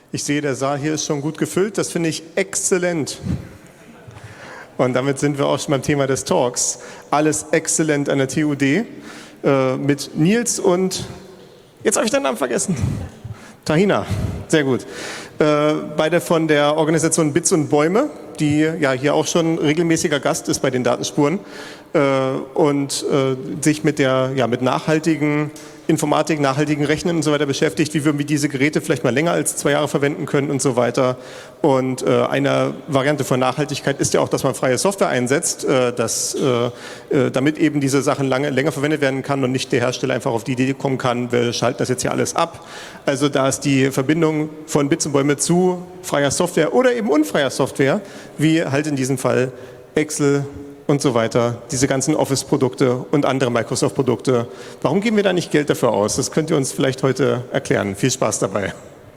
Ich sehe, der Saal hier ist schon gut gefüllt. Das finde ich exzellent. Und damit sind wir auch schon beim Thema des Talks. Alles exzellent an der TUD mit Nils und, jetzt habe ich deinen Namen vergessen, Tahina. Sehr gut. Beide von der Organisation Bits und Bäume, die ja hier auch schon regelmäßiger Gast ist bei den Datenspuren und sich mit nachhaltigen Informatik, nachhaltigen Rechnen und so weiter beschäftigt, wie wir diese Geräte vielleicht mal länger als 2 Jahre verwenden können und so weiter. Und eine Variante von Nachhaltigkeit ist ja auch, dass man freie Software einsetzt, damit eben diese Sachen länger verwendet werden kann und nicht der Hersteller einfach auf die Idee kommen kann, wir schalten das jetzt hier alles ab. Also da ist die Verbindung von Bits und Bäume zu freier Software oder eben unfreier Software, wie halt in diesem Fall Excel und so weiter, diese ganzen Office-Produkte und andere Microsoft-Produkte. Warum geben wir da nicht Geld dafür aus? Das könnt ihr uns vielleicht heute erklären. Viel Spaß dabei.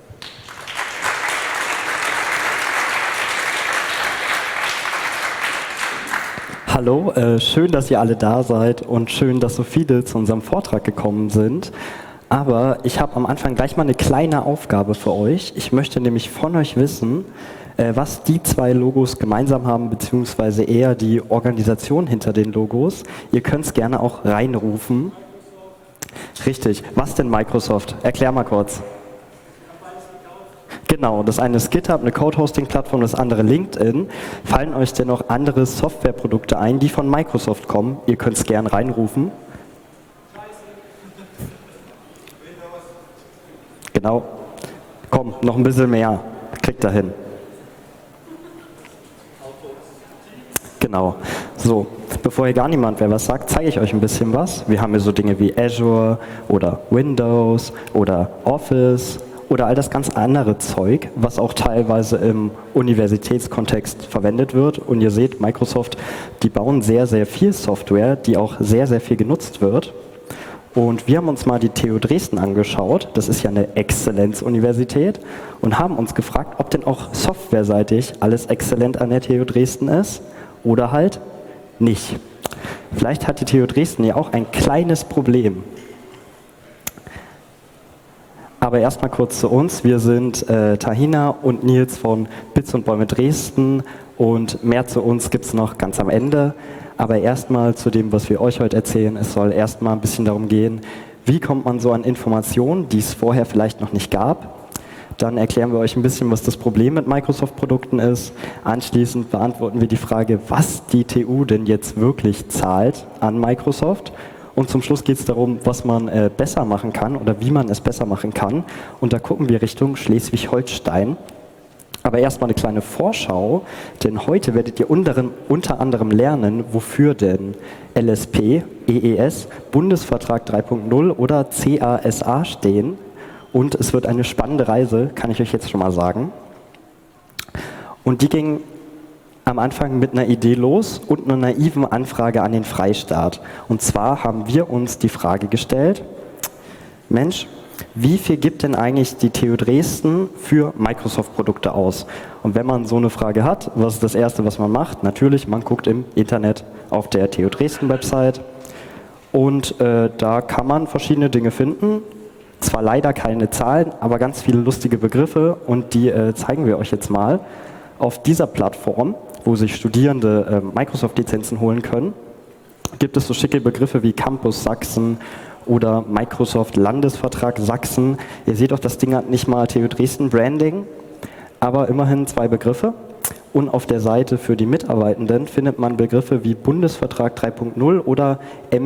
Hallo, schön, dass ihr alle da seid und schön, dass so viele zu unserem Vortrag gekommen sind. Aber ich habe am Anfang gleich mal eine kleine Aufgabe für euch. Ich möchte nämlich von euch wissen, was die 2 Logos gemeinsam haben, beziehungsweise eher die Organisation hinter den Logos. Ihr könnt es gerne auch reinrufen. Richtig, was denn Microsoft? Erklär mal kurz. Genau, das eine ist GitHub, eine Code-Hosting-Plattform, das andere LinkedIn. Fallen euch denn noch andere Softwareprodukte ein, die von Microsoft kommen? Ihr könnt es gerne reinrufen. Genau. Komm, noch ein bisschen mehr. Kriegt ihr hin. Genau. So, bevor hier gar niemand mehr was sagt, zeige ich euch ein bisschen was. Wir haben hier so Dinge wie Azure oder Windows oder Office oder all das ganz andere Zeug, was auch teilweise im Universitätskontext verwendet wird. Und ihr seht, Microsoft, die bauen sehr, sehr viel Software, die auch sehr, sehr viel genutzt wird. Und wir haben uns mal die TU Dresden angeschaut, das ist ja eine Exzellenzuniversität, und haben uns gefragt, ob denn auch softwareseitig alles exzellent an der TU Dresden ist oder halt nicht. Vielleicht hat die TU Dresden ja auch ein kleines Problem. Aber erstmal kurz zu uns. Wir sind Tahina und Nils von Bits und Bäume Dresden und mehr zu uns gibt es noch ganz am Ende. Aber erstmal zu dem, was wir euch heute erzählen. Es soll erstmal ein bisschen darum gehen, wie kommt man so an Informationen, die es vorher vielleicht noch nicht gab. Dann erklären wir euch ein bisschen, was das Problem mit Microsoft-Produkten ist. Anschließend beantworten wir die Frage, was die TU denn jetzt wirklich zahlt an Microsoft. Und zum Schluss geht es darum, was man besser machen kann oder wie man es besser machen kann. Und da gucken wir Richtung Schleswig-Holstein. Aber erstmal eine kleine Vorschau, denn heute werdet ihr unter anderem lernen, wofür denn LSP, EES, Bundesvertrag 3.0 oder CASA stehen. Und es wird eine spannende Reise, kann ich euch jetzt schon mal sagen. Und die ging am Anfang mit einer Idee los und einer naiven Anfrage an den Freistaat. Und zwar haben wir uns die Frage gestellt, Mensch, wie viel gibt denn eigentlich die TU Dresden für Microsoft-Produkte aus? Und wenn man so eine Frage hat, was ist das Erste, was man macht? Natürlich, man guckt im Internet auf der TU Dresden-Website und da kann man verschiedene Dinge finden. Zwar leider keine Zahlen, aber ganz viele lustige Begriffe und die zeigen wir euch jetzt mal. Auf dieser Plattform, wo sich Studierende Microsoft-Lizenzen holen können, gibt es so schicke Begriffe wie Campus Sachsen oder Microsoft Landesvertrag Sachsen. Ihr seht auch, das Ding hat nicht mal TU Dresden Branding, aber immerhin 2 Begriffe. Und auf der Seite für die Mitarbeitenden findet man Begriffe wie Bundesvertrag 3.0 oder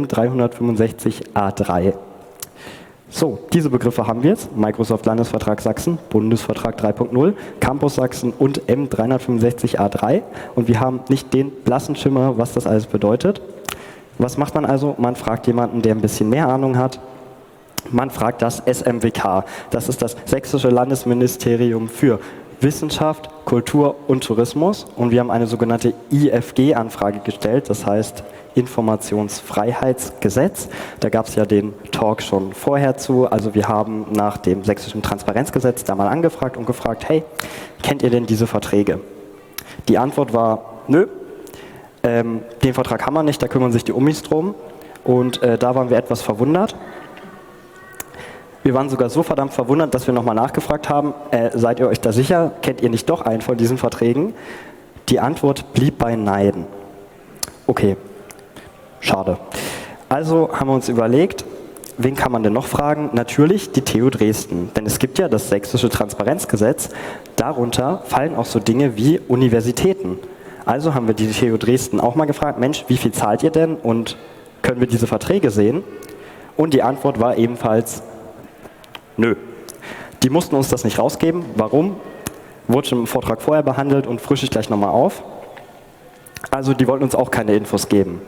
M365A3. So, diese Begriffe haben wir jetzt. Microsoft Landesvertrag Sachsen, Bundesvertrag 3.0, Campus Sachsen und M365A3. Und wir haben nicht den blassen Schimmer, was das alles bedeutet. Was macht man also? Man fragt jemanden, der ein bisschen mehr Ahnung hat. Man fragt das SMWK. Das ist das Sächsische Landesministerium für Wissenschaft, Kultur und Tourismus. Und wir haben eine sogenannte IFG-Anfrage gestellt, das heißt Informationsfreiheitsgesetz. Da gab es ja den Talk schon vorher zu. Also wir haben nach dem Sächsischen Transparenzgesetz da mal angefragt und gefragt, hey, kennt ihr denn diese Verträge? Die Antwort war, nö. Den Vertrag haben wir nicht, da kümmern sich die Umis drum und da waren wir etwas verwundert. Wir waren sogar so verdammt verwundert, dass wir nochmal nachgefragt haben, seid ihr euch da sicher? Kennt ihr nicht doch einen von diesen Verträgen? Die Antwort blieb bei Nein. Okay, schade. Also haben wir uns überlegt, wen kann man denn noch fragen? Natürlich die TU Dresden, denn es gibt ja das Sächsische Transparenzgesetz. Darunter fallen auch so Dinge wie Universitäten. Also haben wir die TU Dresden auch mal gefragt, Mensch, wie viel zahlt ihr denn und können wir diese Verträge sehen? Und die Antwort war ebenfalls nö. Die mussten uns das nicht rausgeben. Warum? Wurde schon im Vortrag vorher behandelt und frische ich gleich nochmal auf. Also die wollten uns auch keine Infos geben.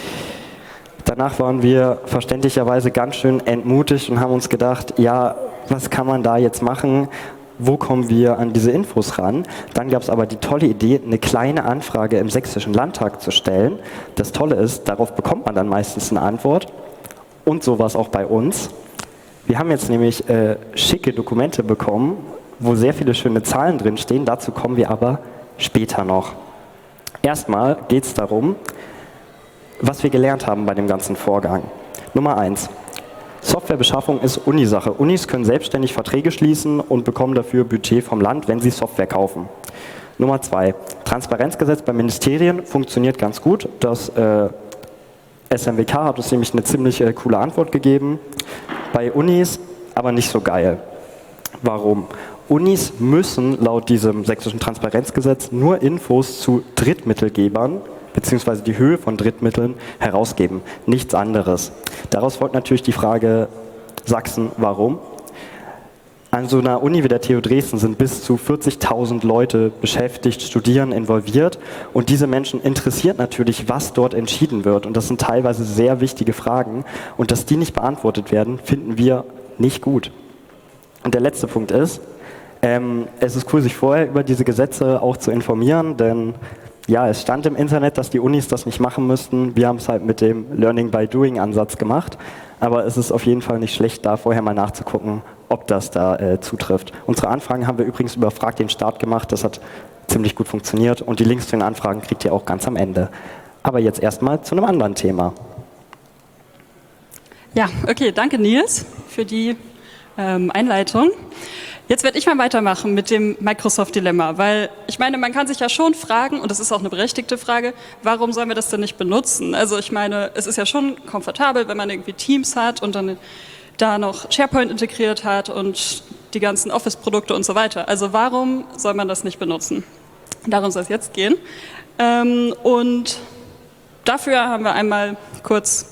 Danach waren wir verständlicherweise ganz schön entmutigt und haben uns gedacht, ja, was kann man da jetzt machen? Wo kommen wir an diese Infos ran? Dann gab es aber die tolle Idee, eine kleine Anfrage im Sächsischen Landtag zu stellen. Das Tolle ist, darauf bekommt man dann meistens eine Antwort. Und so war es auch bei uns. Wir haben jetzt nämlich schicke Dokumente bekommen, wo sehr viele schöne Zahlen drinstehen. Dazu kommen wir aber später noch. Erstmal geht es darum, was wir gelernt haben bei dem ganzen Vorgang. Nummer 1. Softwarebeschaffung ist Unisache. Unis können selbstständig Verträge schließen und bekommen dafür Budget vom Land, wenn sie Software kaufen. Nummer 2. Transparenzgesetz bei Ministerien funktioniert ganz gut. Das SMWK hat uns nämlich eine ziemlich coole Antwort gegeben. Bei Unis aber nicht so geil. Warum? Unis müssen laut diesem Sächsischen Transparenzgesetz nur Infos zu Drittmittelgebern beziehungsweise die Höhe von Drittmitteln herausgeben. Nichts anderes. Daraus folgt natürlich die Frage Sachsen, warum? An so einer Uni wie der TU Dresden sind bis zu 40.000 Leute beschäftigt, studieren, involviert und diese Menschen interessiert natürlich, was dort entschieden wird und das sind teilweise sehr wichtige Fragen und dass die nicht beantwortet werden, finden wir nicht gut. Und der letzte Punkt ist, es ist cool, sich vorher über diese Gesetze auch zu informieren, denn ja, es stand im Internet, dass die Unis das nicht machen müssten. Wir haben es halt mit dem Learning by Doing Ansatz gemacht. Aber es ist auf jeden Fall nicht schlecht, da vorher mal nachzugucken, ob das da zutrifft. Unsere Anfragen haben wir übrigens über Frag den Staat gemacht. Das hat ziemlich gut funktioniert. Und die Links zu den Anfragen kriegt ihr auch ganz am Ende. Aber jetzt erstmal zu einem anderen Thema. Ja, okay, danke Nils für die Einleitung. Jetzt werde ich mal weitermachen mit dem Microsoft-Dilemma, weil ich meine, man kann sich ja schon fragen, und das ist auch eine berechtigte Frage, warum sollen wir das denn nicht benutzen? Also ich meine, es ist ja schon komfortabel, wenn man irgendwie Teams hat und dann da noch SharePoint integriert hat und die ganzen Office-Produkte und so weiter. Also warum soll man das nicht benutzen? Darum soll es jetzt gehen. Und dafür haben wir einmal kurz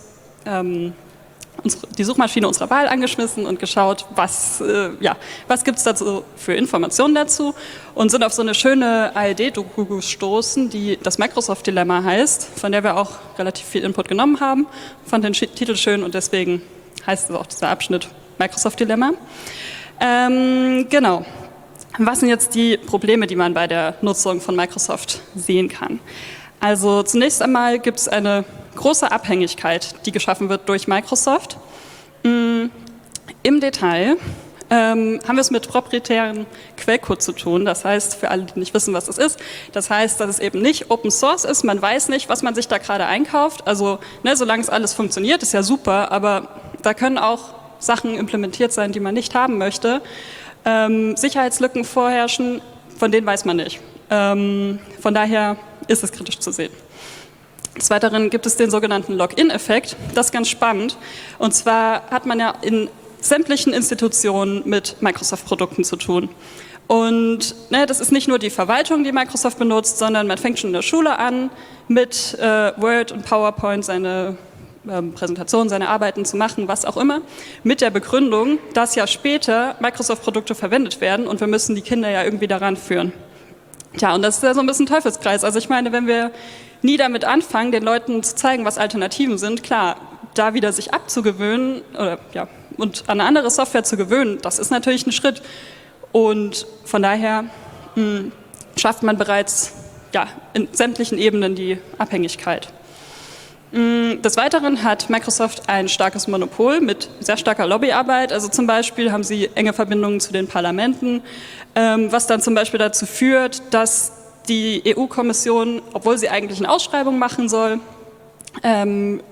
die Suchmaschine unserer Wahl angeschmissen und geschaut, was gibt es dazu für Informationen dazu und sind auf so eine schöne ARD-Doku gestoßen, die das Microsoft-Dilemma heißt, von der wir auch relativ viel Input genommen haben. Fand den Titel schön und deswegen heißt es auch dieser Abschnitt Microsoft-Dilemma. Genau. Was sind jetzt die Probleme, die man bei der Nutzung von Microsoft sehen kann? Also zunächst einmal gibt es eine große Abhängigkeit, die geschaffen wird durch Microsoft. Im Detail haben wir es mit proprietären Quellcode zu tun. Das heißt, für alle, die nicht wissen, was das ist, das heißt, dass es eben nicht Open Source ist. Man weiß nicht, was man sich da gerade einkauft. Also solange es alles funktioniert, ist ja super, aber da können auch Sachen implementiert sein, die man nicht haben möchte. Sicherheitslücken vorherrschen, von denen weiß man nicht. Von daher ist es kritisch zu sehen. Des Weiteren gibt es den sogenannten Login-Effekt. Das ist ganz spannend. Und zwar hat man ja in sämtlichen Institutionen mit Microsoft-Produkten zu tun. Und das ist nicht nur die Verwaltung, die Microsoft benutzt, sondern man fängt schon in der Schule an, mit Word und PowerPoint seine Präsentationen, seine Arbeiten zu machen, was auch immer, mit der Begründung, dass ja später Microsoft-Produkte verwendet werden und wir müssen die Kinder ja irgendwie daran führen. Tja, und das ist ja so ein bisschen Teufelskreis. Also ich meine, wenn wir nie damit anfangen, den Leuten zu zeigen, was Alternativen sind, klar, da wieder sich abzugewöhnen und an eine andere Software zu gewöhnen, das ist natürlich ein Schritt. Und von daher schafft man bereits in sämtlichen Ebenen die Abhängigkeit. Des Weiteren hat Microsoft ein starkes Monopol mit sehr starker Lobbyarbeit. Also zum Beispiel haben sie enge Verbindungen zu den Parlamenten, was dann zum Beispiel dazu führt, dass die EU-Kommission, obwohl sie eigentlich eine Ausschreibung machen soll,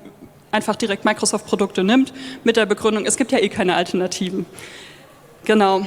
einfach direkt Microsoft-Produkte nimmt, mit der Begründung, es gibt ja eh keine Alternativen. Genau.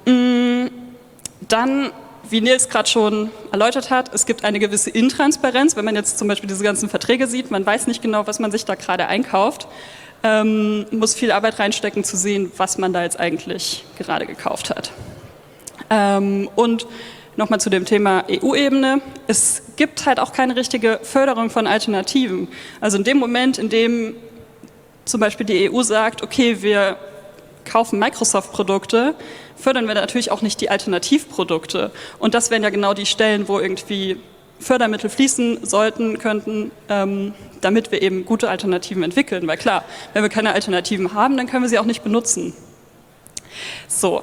Dann, wie Nils gerade schon erläutert hat, es gibt eine gewisse Intransparenz. Wenn man jetzt zum Beispiel diese ganzen Verträge sieht, man weiß nicht genau, was man sich da gerade einkauft, muss viel Arbeit reinstecken, zu sehen, was man da jetzt eigentlich gerade gekauft hat. Und nochmal zu dem Thema EU-Ebene. Es gibt halt auch keine richtige Förderung von Alternativen. Also in dem Moment, in dem zum Beispiel die EU sagt, okay, wir kaufen Microsoft-Produkte, fördern wir natürlich auch nicht die Alternativprodukte. Und das wären ja genau die Stellen, wo irgendwie Fördermittel fließen sollten, könnten, damit wir eben gute Alternativen entwickeln. Weil klar, wenn wir keine Alternativen haben, dann können wir sie auch nicht benutzen. So,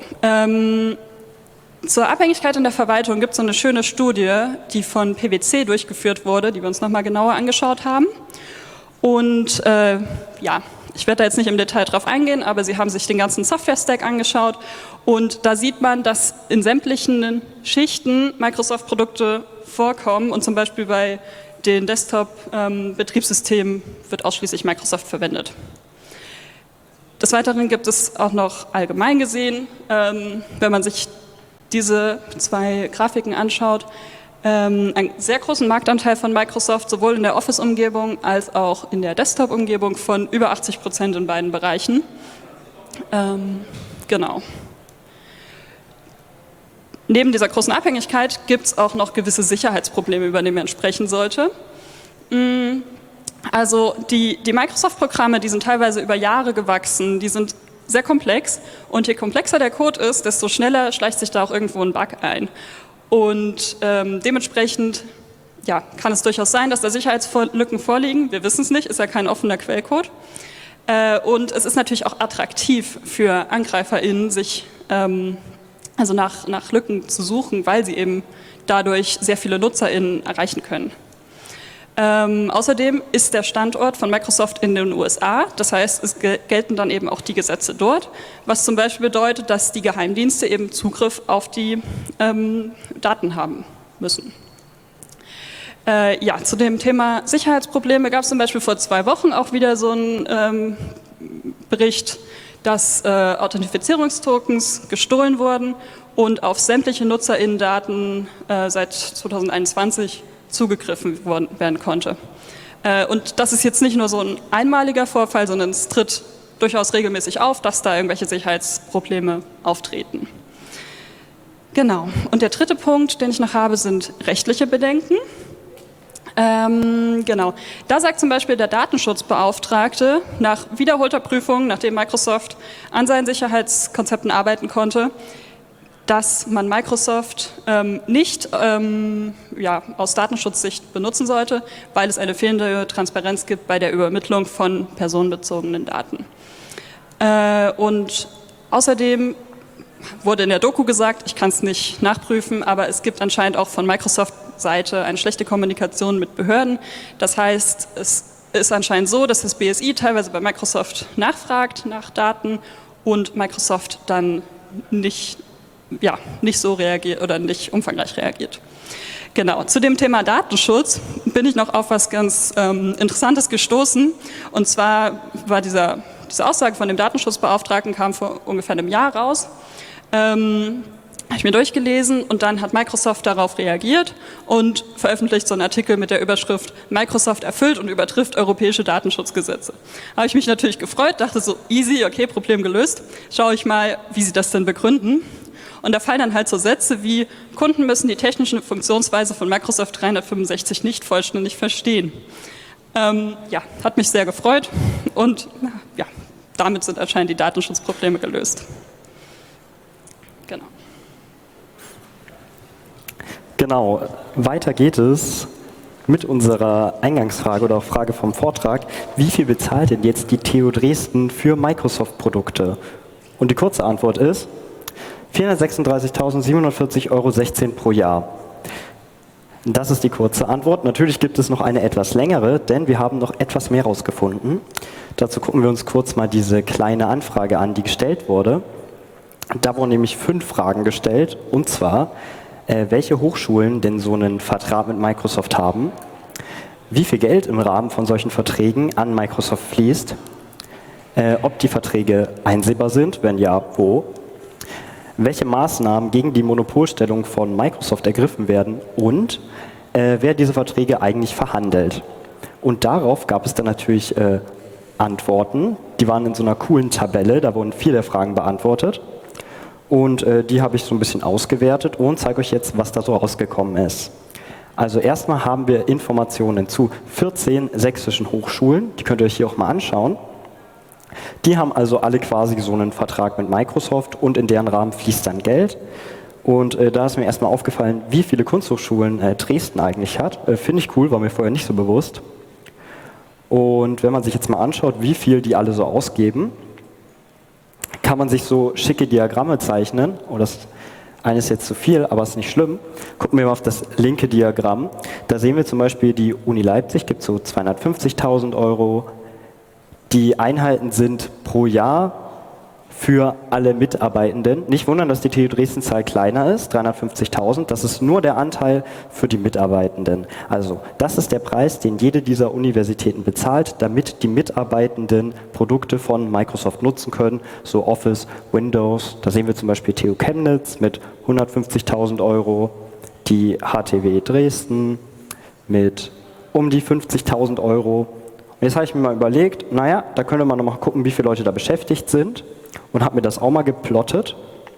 zur Abhängigkeit in der Verwaltung gibt es so eine schöne Studie, die von PwC durchgeführt wurde, die wir uns nochmal genauer angeschaut haben. Und ja, ich werde da jetzt nicht im Detail drauf eingehen, aber sie haben sich den ganzen Software-Stack angeschaut und da sieht man, dass in sämtlichen Schichten Microsoft-Produkte vorkommen und zum Beispiel bei den Desktop-Betriebssystemen wird ausschließlich Microsoft verwendet. Des Weiteren gibt es auch noch allgemein gesehen, wenn man sich diese zwei Grafiken anschaut, einen sehr großen Marktanteil von Microsoft, sowohl in der Office-Umgebung als auch in der Desktop-Umgebung von über 80% in beiden Bereichen. Genau. Neben dieser großen Abhängigkeit gibt es auch noch gewisse Sicherheitsprobleme, über die man sprechen sollte. Also die Microsoft-Programme, die sind teilweise über Jahre gewachsen, die sind sehr komplex und je komplexer der Code ist, desto schneller schleicht sich da auch irgendwo ein Bug ein. Und dementsprechend ja, kann es durchaus sein, dass da Sicherheitslücken vorliegen. Wir wissen es nicht, ist ja kein offener Quellcode. Und es ist natürlich auch attraktiv für AngreiferInnen, sich also nach Lücken zu suchen, weil sie eben dadurch sehr viele NutzerInnen erreichen können. Außerdem ist der Standort von Microsoft in den USA, das heißt, es gelten dann eben auch die Gesetze dort, was zum Beispiel bedeutet, dass die Geheimdienste eben Zugriff auf die Daten haben müssen. Ja, zu dem Thema Sicherheitsprobleme gab es zum Beispiel vor 2 Wochen auch wieder so einen Bericht, dass Authentifizierungstokens gestohlen wurden und auf sämtliche NutzerInnen-Daten seit 2021 zugegriffen werden konnte. Und das ist jetzt nicht nur so ein einmaliger Vorfall, sondern es tritt durchaus regelmäßig auf, dass da irgendwelche Sicherheitsprobleme auftreten. Genau. Und der dritte Punkt, den ich noch habe, sind rechtliche Bedenken. Genau. Da sagt zum Beispiel der Datenschutzbeauftragte nach wiederholter Prüfung, nachdem Microsoft an seinen Sicherheitskonzepten arbeiten konnte, dass man Microsoft nicht ja, aus Datenschutzsicht benutzen sollte, weil es eine fehlende Transparenz gibt bei der Übermittlung von personenbezogenen Daten. Und außerdem wurde in der Doku gesagt, ich kann es nicht nachprüfen, aber es gibt anscheinend auch von Microsoft-Seite eine schlechte Kommunikation mit Behörden. Das heißt, es ist anscheinend so, dass das BSI teilweise bei Microsoft nachfragt nach Daten und Microsoft dann nicht so reagiert oder nicht umfangreich reagiert. Genau, zu dem Thema Datenschutz bin ich noch auf was ganz Interessantes gestoßen. Und zwar war diese Aussage von dem Datenschutzbeauftragten kam vor ungefähr einem Jahr raus. Habe ich mir durchgelesen und dann hat Microsoft darauf reagiert und veröffentlicht so einen Artikel mit der Überschrift Microsoft erfüllt und übertrifft europäische Datenschutzgesetze. Habe ich mich natürlich gefreut, dachte so easy, okay, Problem gelöst. Schaue ich mal, wie sie das denn begründen. Und da fallen dann halt so Sätze wie, Kunden müssen die technische Funktionsweise von Microsoft 365 nicht vollständig verstehen. Ja, hat mich sehr gefreut und ja, damit sind anscheinend die Datenschutzprobleme gelöst. Genau. Genau, weiter geht es mit unserer Eingangsfrage oder auch Frage vom Vortrag. Wie viel bezahlt denn jetzt die TU Dresden für Microsoft-Produkte? Und die kurze Antwort ist 436.740,16 € pro Jahr. Das ist die kurze Antwort. Natürlich gibt es noch eine etwas längere, denn wir haben noch etwas mehr herausgefunden. Dazu gucken wir uns kurz mal diese kleine Anfrage an, die gestellt wurde. Da wurden nämlich 5 Fragen gestellt, und zwar, welche Hochschulen denn so einen Vertrag mit Microsoft haben, wie viel Geld im Rahmen von solchen Verträgen an Microsoft fließt, ob die Verträge einsehbar sind, wenn ja, wo, welche Maßnahmen gegen die Monopolstellung von Microsoft ergriffen werden und wer diese Verträge eigentlich verhandelt. Und darauf gab es dann natürlich Antworten, die waren in so einer coolen Tabelle, da wurden 4 der Fragen beantwortet und die habe ich so ein bisschen ausgewertet und zeige euch jetzt, was da so rausgekommen ist. Also erstmal haben wir Informationen zu 14 sächsischen Hochschulen, die könnt ihr euch hier auch mal anschauen. Die haben also alle quasi so einen Vertrag mit Microsoft und in deren Rahmen fließt dann Geld. Und da ist mir erstmal aufgefallen, wie viele Kunsthochschulen Dresden eigentlich hat. Finde ich cool, war mir vorher nicht so bewusst. Und wenn man sich jetzt mal anschaut, wie viel die alle so ausgeben, kann man sich so schicke Diagramme zeichnen. Oh, das eine ist jetzt zu viel, aber ist nicht schlimm. Gucken wir mal auf das linke Diagramm. Da sehen wir zum Beispiel, die Uni Leipzig gibt so 250.000 Euro. Die Einheiten sind pro Jahr für alle Mitarbeitenden. Nicht wundern, dass die TU Dresden-Zahl kleiner ist, 350.000. Das ist nur der Anteil für die Mitarbeitenden. Also das ist der Preis, den jede dieser Universitäten bezahlt, damit die Mitarbeitenden Produkte von Microsoft nutzen können, so Office, Windows. Da sehen wir zum Beispiel TU Chemnitz mit 150.000 Euro, die HTW Dresden mit um die 50.000 Euro. Jetzt habe ich mir mal überlegt, naja, da könnte man noch mal gucken, wie viele Leute da beschäftigt sind und habe mir das auch mal geplottet.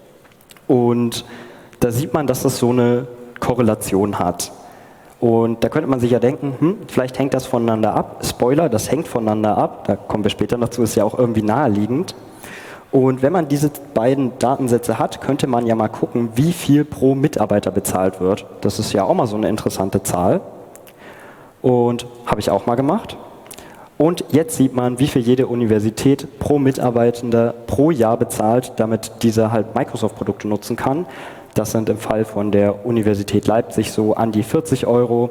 Und da sieht man, dass das so eine Korrelation hat. Und da könnte man sich ja denken, vielleicht hängt das voneinander ab. Spoiler, das hängt voneinander ab, da kommen wir später noch zu, ist ja auch irgendwie naheliegend. Und wenn man diese beiden Datensätze hat, könnte man ja mal gucken, wie viel pro Mitarbeiter bezahlt wird. Das ist ja auch mal so eine interessante Zahl. Und habe ich auch mal gemacht. Und jetzt sieht man, wie viel jede Universität pro Mitarbeitender pro Jahr bezahlt, damit diese halt Microsoft-Produkte nutzen kann. Das sind im Fall von der Universität Leipzig so an die 40 Euro,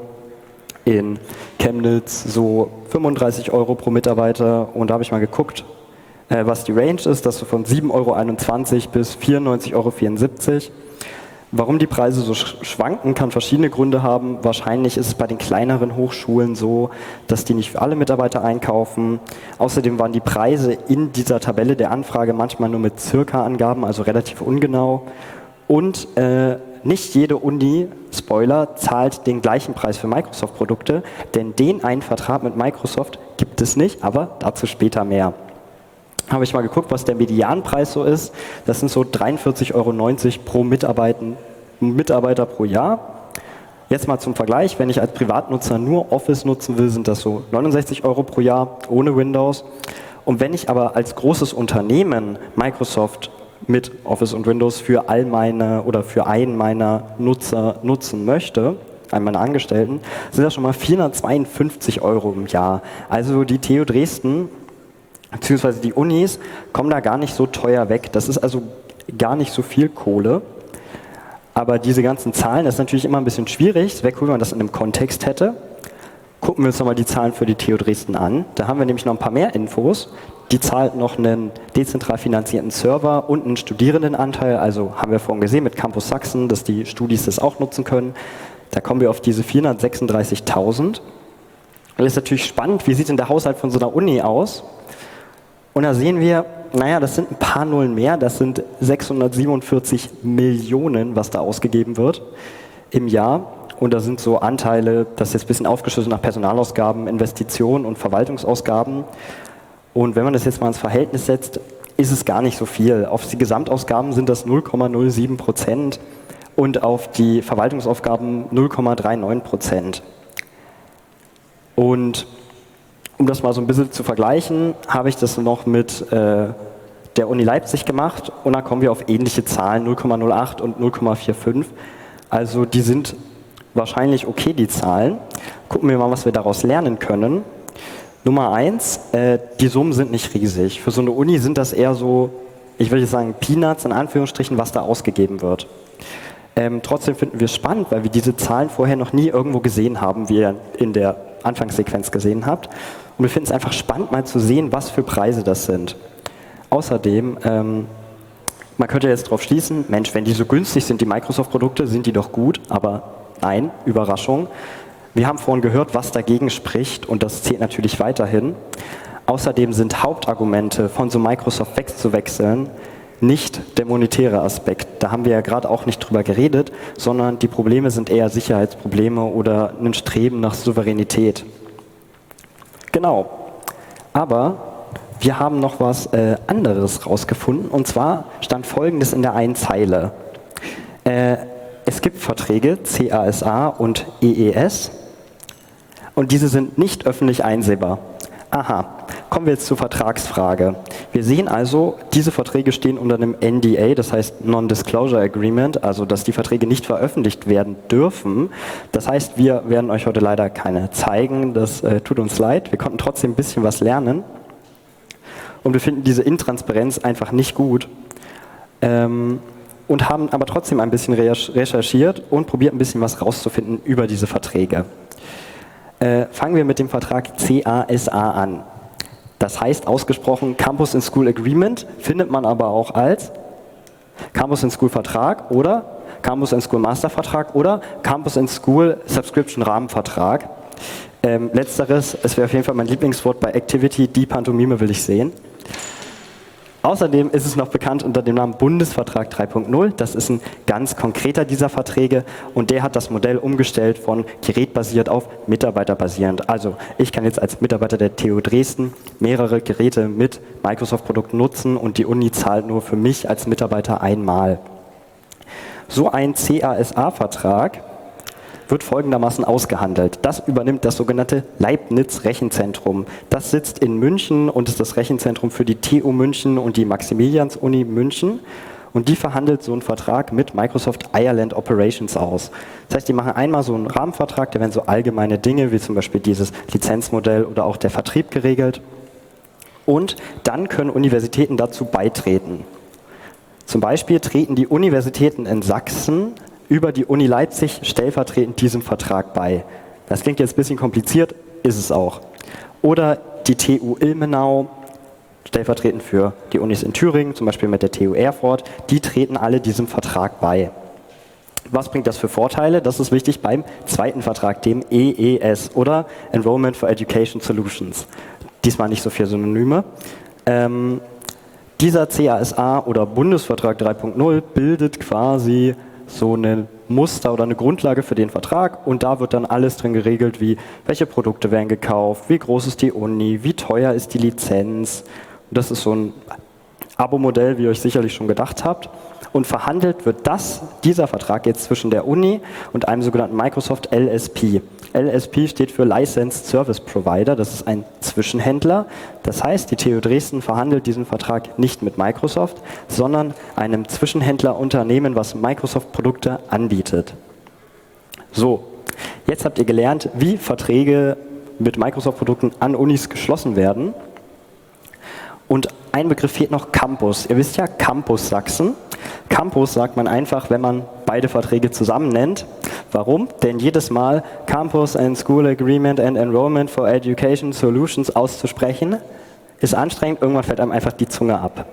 in Chemnitz so 35 Euro pro Mitarbeiter. Und da habe ich mal geguckt, was die Range ist, das so von 7,21 Euro bis 94,74 Euro. Warum die Preise so schwanken, kann verschiedene Gründe haben. Wahrscheinlich ist es bei den kleineren Hochschulen so, dass die nicht für alle Mitarbeiter einkaufen. Außerdem waren die Preise in dieser Tabelle der Anfrage manchmal nur mit Circa-Angaben, also relativ ungenau. Und nicht jede Uni, Spoiler, zahlt den gleichen Preis für Microsoft-Produkte, denn den einen Vertrag mit Microsoft gibt es nicht, aber dazu später mehr. Habe ich mal geguckt, was der Medianpreis so ist. Das sind so 43,90 Euro pro Mitarbeiter pro Jahr. Jetzt mal zum Vergleich, wenn ich als Privatnutzer nur Office nutzen will, sind das so 69 Euro pro Jahr ohne Windows. Und wenn ich aber als großes Unternehmen Microsoft mit Office und Windows für all meine oder für einen meiner Nutzer nutzen möchte, einen meiner Angestellten, sind das schon mal 452 Euro im Jahr. Also die TU Dresden beziehungsweise die Unis kommen da gar nicht so teuer weg. Das ist also gar nicht so viel Kohle. Aber diese ganzen Zahlen, das ist natürlich immer ein bisschen schwierig. Es wäre cool, wenn man das in einem Kontext hätte. Gucken wir uns nochmal die Zahlen für die TU Dresden an. Da haben wir nämlich noch ein paar mehr Infos. Die zahlt noch einen dezentral finanzierten Server und einen Studierendenanteil. Also haben wir vorhin gesehen mit Campus Sachsen, dass die Studis das auch nutzen können. Da kommen wir auf diese 436.000. Und das ist natürlich spannend, wie sieht denn der Haushalt von so einer Uni aus? Und da sehen wir, naja, das sind ein paar Nullen mehr, das sind 647 Millionen, was da ausgegeben wird im Jahr. Und da sind so Anteile, das ist jetzt ein bisschen aufgeschlüsselt nach Personalausgaben, Investitionen und Verwaltungsausgaben. Und wenn man das jetzt mal ins Verhältnis setzt, ist es gar nicht so viel. Auf die Gesamtausgaben sind das 0,07% und auf die Verwaltungsaufgaben 0,39%. Und um das mal so ein bisschen zu vergleichen, habe ich das noch mit der Uni Leipzig gemacht und da kommen wir auf ähnliche Zahlen, 0,08 und 0,45. Also die sind wahrscheinlich okay, die Zahlen. Gucken wir mal, was wir daraus lernen können. Nummer 1, die Summen sind nicht riesig. Für so eine Uni sind das eher so, ich würde sagen, Peanuts in Anführungsstrichen, was da ausgegeben wird. Trotzdem finden wir es spannend, weil wir diese Zahlen vorher noch nie irgendwo gesehen haben, wie ihr in der Anfangssequenz gesehen habt. Und wir finden es einfach spannend, mal zu sehen, was für Preise das sind. Außerdem, man könnte jetzt darauf schließen, Mensch, wenn die so günstig sind, die Microsoft-Produkte, sind die doch gut, aber nein, Überraschung. Wir haben vorhin gehört, was dagegen spricht und das zählt natürlich weiterhin. Außerdem sind Hauptargumente, von so Microsoft wegzuwechseln, nicht der monetäre Aspekt. Da haben wir ja gerade auch nicht drüber geredet, sondern die Probleme sind eher Sicherheitsprobleme oder ein Streben nach Souveränität. Genau. Aber wir haben noch was anderes rausgefunden und zwar stand Folgendes in der einen Zeile. Es gibt Verträge, CASA und EES, und diese sind nicht öffentlich einsehbar. Aha, kommen wir jetzt zur Vertragsfrage. Wir sehen also, diese Verträge stehen unter einem NDA, das heißt Non-Disclosure Agreement, also dass die Verträge nicht veröffentlicht werden dürfen. Das heißt, wir werden euch heute leider keine zeigen, das tut uns leid. Wir konnten trotzdem ein bisschen was lernen und wir finden diese Intransparenz einfach nicht gut. Und haben aber trotzdem ein bisschen recherchiert und probiert ein bisschen was rauszufinden über diese Verträge. Fangen wir mit dem Vertrag CASA an. Das heißt ausgesprochen Campus and School Agreement, findet man aber auch als Campus and School Vertrag oder Campus and School Master Vertrag oder Campus and School Subscription Rahmenvertrag. Letzteres, es wäre auf jeden Fall mein Lieblingswort bei Activity, die Pantomime will ich sehen. Außerdem ist es noch bekannt unter dem Namen Bundesvertrag 3.0. Das ist ein ganz konkreter dieser Verträge und der hat das Modell umgestellt von gerätbasiert auf mitarbeiterbasierend. Also ich kann jetzt als Mitarbeiter der TU Dresden mehrere Geräte mit Microsoft-Produkten nutzen und die Uni zahlt nur für mich als Mitarbeiter einmal. So ein CASA-Vertrag wird folgendermaßen ausgehandelt. Das übernimmt das sogenannte Leibniz-Rechenzentrum. Das sitzt in München und ist das Rechenzentrum für die TU München und die Maximilians-Uni München. Und die verhandelt so einen Vertrag mit Microsoft Ireland Operations aus. Das heißt, die machen einmal so einen Rahmenvertrag, da werden so allgemeine Dinge wie zum Beispiel dieses Lizenzmodell oder auch der Vertrieb geregelt. Und dann können Universitäten dazu beitreten. Zum Beispiel treten die Universitäten in Sachsen über die Uni Leipzig stellvertretend diesem Vertrag bei. Das klingt jetzt ein bisschen kompliziert, ist es auch. Oder die TU Ilmenau, stellvertretend für die Unis in Thüringen, zum Beispiel mit der TU Erfurt, die treten alle diesem Vertrag bei. Was bringt das für Vorteile? Das ist wichtig beim zweiten Vertrag, dem EES oder Enrollment for Education Solutions. Diesmal nicht so viele Synonyme. Dieser CASA oder Bundesvertrag 3.0 bildet quasi so ein Muster oder eine Grundlage für den Vertrag und da wird dann alles drin geregelt, wie welche Produkte werden gekauft, wie groß ist die Uni, wie teuer ist die Lizenz. Und das ist so ein Abo-Modell, wie ihr euch sicherlich schon gedacht habt. Und verhandelt wird dieser Vertrag jetzt zwischen der Uni und einem sogenannten Microsoft LSP. LSP steht für Licensed Service Provider, das ist ein Zwischenhändler. Das heißt, die TU Dresden verhandelt diesen Vertrag nicht mit Microsoft, sondern einem Zwischenhändlerunternehmen, was Microsoft-Produkte anbietet. So, jetzt habt ihr gelernt, wie Verträge mit Microsoft-Produkten an Unis geschlossen werden. Und ein Begriff fehlt noch, Campus. Ihr wisst ja, Campus Sachsen. Campus sagt man einfach, wenn man beide Verträge zusammen nennt. Warum? Denn jedes Mal Campus and School Agreement and Enrollment for Education Solutions auszusprechen, ist anstrengend, irgendwann fällt einem einfach die Zunge ab.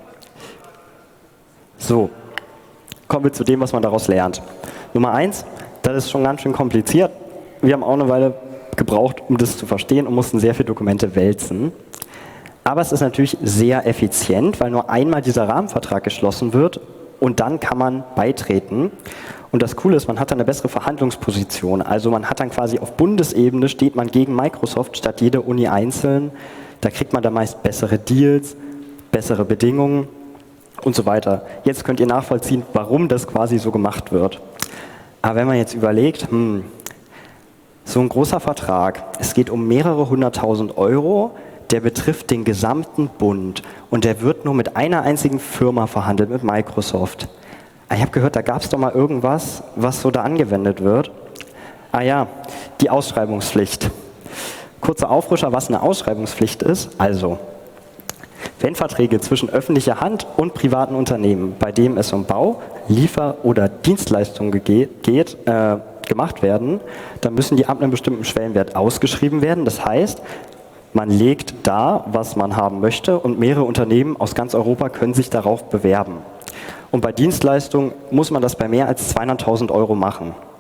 So, kommen wir zu dem, was man daraus lernt. Nummer 1, das ist schon ganz schön kompliziert. Wir haben auch eine Weile gebraucht, um das zu verstehen und mussten sehr viele Dokumente wälzen. Aber es ist natürlich sehr effizient, weil nur einmal dieser Rahmenvertrag geschlossen wird und dann kann man beitreten. Und das Coole ist, man hat dann eine bessere Verhandlungsposition. Also man hat dann quasi auf Bundesebene steht man gegen Microsoft statt jede Uni einzeln. Da kriegt man dann meist bessere Deals, bessere Bedingungen und so weiter. Jetzt könnt ihr nachvollziehen, warum das quasi so gemacht wird. Aber wenn man jetzt überlegt, so ein großer Vertrag, es geht um mehrere 100.000 Euro, der betrifft den gesamten Bund und der wird nur mit einer einzigen Firma verhandelt, mit Microsoft. Ich habe gehört, da gab es doch mal irgendwas, was so da angewendet wird. Ah ja, die Ausschreibungspflicht. Kurzer Auffrischer, was eine Ausschreibungspflicht ist. Also, wenn Verträge zwischen öffentlicher Hand und privaten Unternehmen, bei dem es um Bau, Liefer- oder Dienstleistungen geht, gemacht werden, dann müssen die ab einem bestimmten Schwellenwert ausgeschrieben werden. Das heißt, man legt dar, was man haben möchte und mehrere Unternehmen aus ganz Europa können sich darauf bewerben. Und bei Dienstleistungen muss man das bei mehr als 200.000 Euro machen.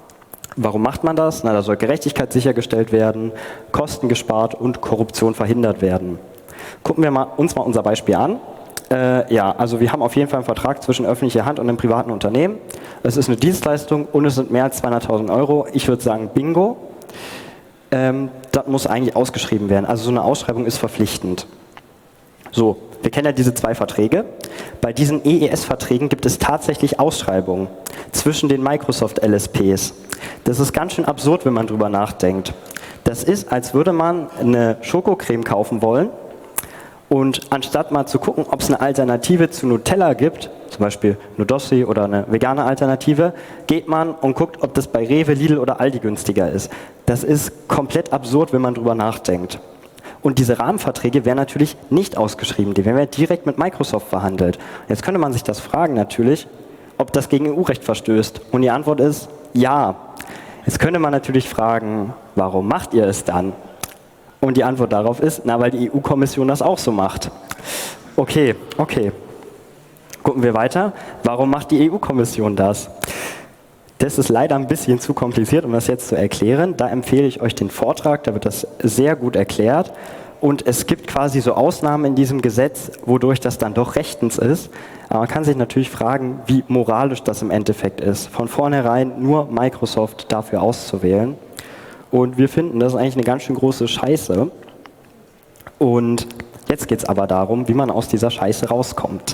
Warum macht man das? Na, da soll Gerechtigkeit sichergestellt werden, Kosten gespart und Korruption verhindert werden. Gucken wir uns mal unser Beispiel an. Ja, also wir haben auf jeden Fall einen Vertrag zwischen öffentlicher Hand und einem privaten Unternehmen. Es ist eine Dienstleistung und es sind mehr als 200.000 Euro. Ich würde sagen Bingo. Das muss eigentlich ausgeschrieben werden. Also so eine Ausschreibung ist verpflichtend. So, wir kennen ja diese 2 Verträge. Bei diesen EES-Verträgen gibt es tatsächlich Ausschreibungen zwischen den Microsoft-LSPs. Das ist ganz schön absurd, wenn man drüber nachdenkt. Das ist, als würde man eine Schokocreme kaufen wollen und anstatt mal zu gucken, ob es eine Alternative zu Nutella gibt, zum Beispiel Nudossi oder eine vegane Alternative, geht man und guckt, ob das bei Rewe, Lidl oder Aldi günstiger ist. Das ist komplett absurd, wenn man drüber nachdenkt. Und diese Rahmenverträge werden natürlich nicht ausgeschrieben, die werden ja direkt mit Microsoft verhandelt. Jetzt könnte man sich das fragen natürlich, ob das gegen EU-Recht verstößt. Und die Antwort ist ja. Jetzt könnte man natürlich fragen, warum macht ihr es dann? Und die Antwort darauf ist, na, weil die EU-Kommission das auch so macht. Okay. Gucken wir weiter. Warum macht die EU-Kommission das? Das ist leider ein bisschen zu kompliziert, um das jetzt zu erklären. Da empfehle ich euch den Vortrag, da wird das sehr gut erklärt. Und es gibt quasi so Ausnahmen in diesem Gesetz, wodurch das dann doch rechtens ist. Aber man kann sich natürlich fragen, wie moralisch das im Endeffekt ist, von vornherein nur Microsoft dafür auszuwählen. Und wir finden, das ist eigentlich eine ganz schön große Scheiße. Und jetzt geht es aber darum, wie man aus dieser Scheiße rauskommt.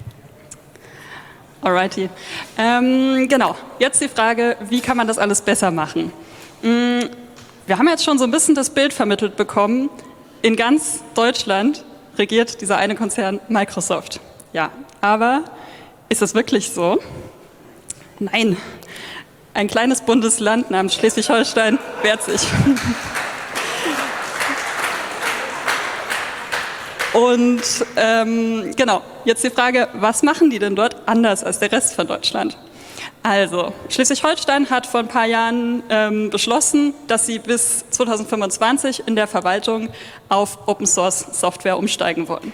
Alrighty. Genau, jetzt die Frage, wie kann man das alles besser machen? Wir haben jetzt schon so ein bisschen das Bild vermittelt bekommen, in ganz Deutschland regiert dieser eine Konzern Microsoft. Ja, aber ist das wirklich so? Nein. Ein kleines Bundesland namens Schleswig-Holstein wehrt sich. Und genau, jetzt die Frage, was machen die denn dort anders als der Rest von Deutschland? Also, Schleswig-Holstein hat vor ein paar Jahren beschlossen, dass sie bis 2025 in der Verwaltung auf Open-Source-Software umsteigen wollen.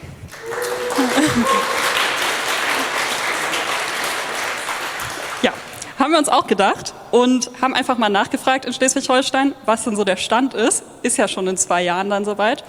Ja, haben wir uns auch gedacht und haben einfach mal nachgefragt in Schleswig-Holstein, was denn so der Stand ist. Ist ja schon in 2 Jahren dann soweit.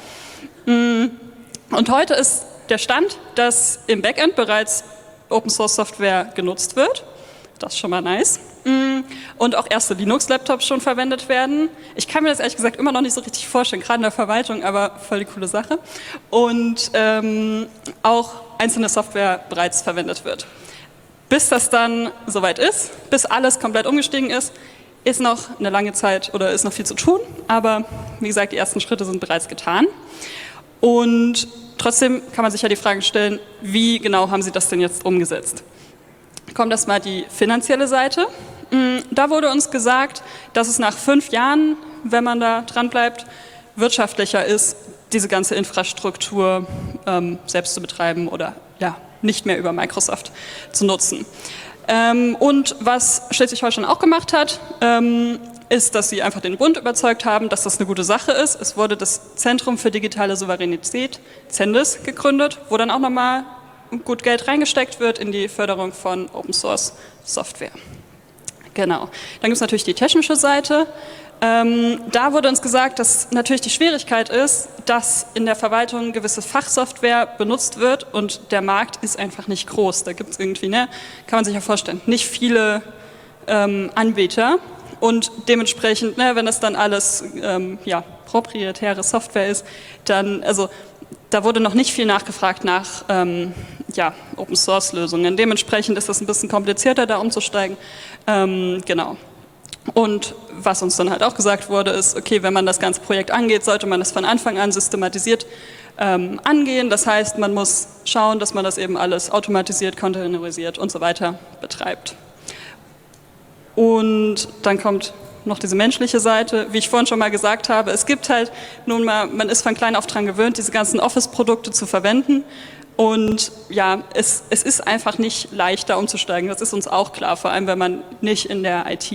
Und heute ist der Stand, dass im Backend bereits Open-Source-Software genutzt wird. Das ist schon mal nice. Und auch erste Linux-Laptops schon verwendet werden. Ich kann mir das ehrlich gesagt immer noch nicht so richtig vorstellen, gerade in der Verwaltung, aber voll die coole Sache. Und auch einzelne Software bereits verwendet wird. Bis das dann soweit ist, bis alles komplett umgestiegen ist noch eine lange Zeit oder ist noch viel zu tun. Aber wie gesagt, die ersten Schritte sind bereits getan. Und trotzdem kann man sich ja die Frage stellen, wie genau haben Sie das denn jetzt umgesetzt? Kommt erstmal die finanzielle Seite. Da wurde uns gesagt, dass es nach 5 Jahren, wenn man da dran bleibt, wirtschaftlicher ist, diese ganze Infrastruktur selbst zu betreiben oder ja, nicht mehr über Microsoft zu nutzen. Und was Schleswig-Holstein auch gemacht hat, ist, dass sie einfach den Bund überzeugt haben, dass das eine gute Sache ist. Es wurde das Zentrum für digitale Souveränität, ZENDIS, gegründet, wo dann auch nochmal gut Geld reingesteckt wird in die Förderung von Open-Source-Software. Genau. Dann gibt es natürlich die technische Seite. Da wurde uns gesagt, dass natürlich die Schwierigkeit ist, dass in der Verwaltung gewisse Fachsoftware benutzt wird und der Markt ist einfach nicht groß. Da gibt es irgendwie, kann man sich ja vorstellen, nicht viele Anbieter. Und dementsprechend, wenn das dann alles proprietäre Software ist, dann, also da wurde noch nicht viel nachgefragt nach Open-Source-Lösungen. Dementsprechend ist das ein bisschen komplizierter, da umzusteigen. Genau. Und was uns dann halt auch gesagt wurde, ist, okay, wenn man das ganze Projekt angeht, sollte man das von Anfang an systematisiert angehen. Das heißt, man muss schauen, dass man das eben alles automatisiert, containerisiert und so weiter betreibt. Und dann kommt noch diese menschliche Seite. Wie ich vorhin schon mal gesagt habe, es gibt halt nun mal, man ist von klein auf dran gewöhnt, diese ganzen Office-Produkte zu verwenden. Und ja, es ist einfach nicht leichter umzusteigen. Das ist uns auch klar, vor allem wenn man nicht in der IT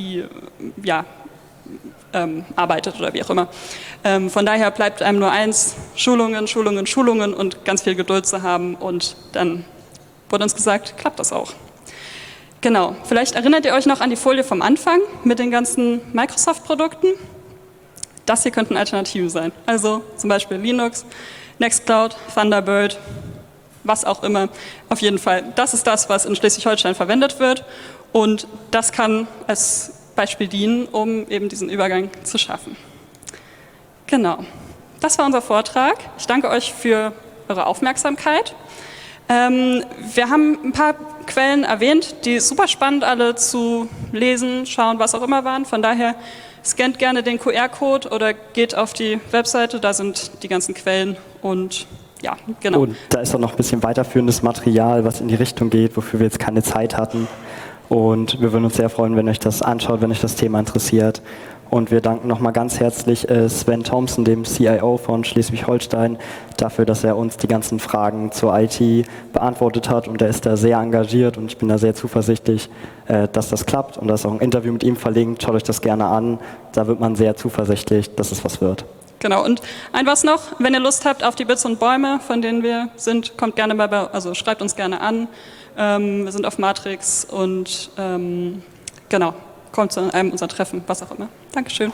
arbeitet oder wie auch immer. Von daher bleibt einem nur eins, Schulungen und ganz viel Geduld zu haben. Und dann wurde uns gesagt, klappt das auch. Genau, vielleicht erinnert ihr euch noch an die Folie vom Anfang mit den ganzen Microsoft-Produkten. Das hier könnten Alternativen sein. Also zum Beispiel Linux, Nextcloud, Thunderbird, was auch immer. Auf jeden Fall, das ist das, was in Schleswig-Holstein verwendet wird. Und das kann als Beispiel dienen, um eben diesen Übergang zu schaffen. Genau, das war unser Vortrag. Ich danke euch für eure Aufmerksamkeit. Wir haben ein paar Quellen erwähnt, die super spannend alle zu lesen, schauen, was auch immer waren. Von daher scannt gerne den QR-Code oder geht auf die Webseite, da sind die ganzen Quellen und ja, genau. Und da ist auch noch ein bisschen weiterführendes Material, was in die Richtung geht, wofür wir jetzt keine Zeit hatten. Und wir würden uns sehr freuen, wenn euch das anschaut, wenn euch das Thema interessiert. Und wir danken nochmal ganz herzlich Sven Thompson, dem CIO von Schleswig-Holstein, dafür, dass er uns die ganzen Fragen zur IT beantwortet hat. Und er ist da sehr engagiert und ich bin da sehr zuversichtlich, dass das klappt. Und da ist auch ein Interview mit ihm verlinkt. Schaut euch das gerne an. Da wird man sehr zuversichtlich, dass es was wird. Genau, und ein was noch, wenn ihr Lust habt auf die Bits und Bäume, von denen wir sind, kommt gerne also schreibt uns gerne an. Wir sind auf Matrix und genau. Kommt zu einem unserer Treffen, was auch immer. Dankeschön.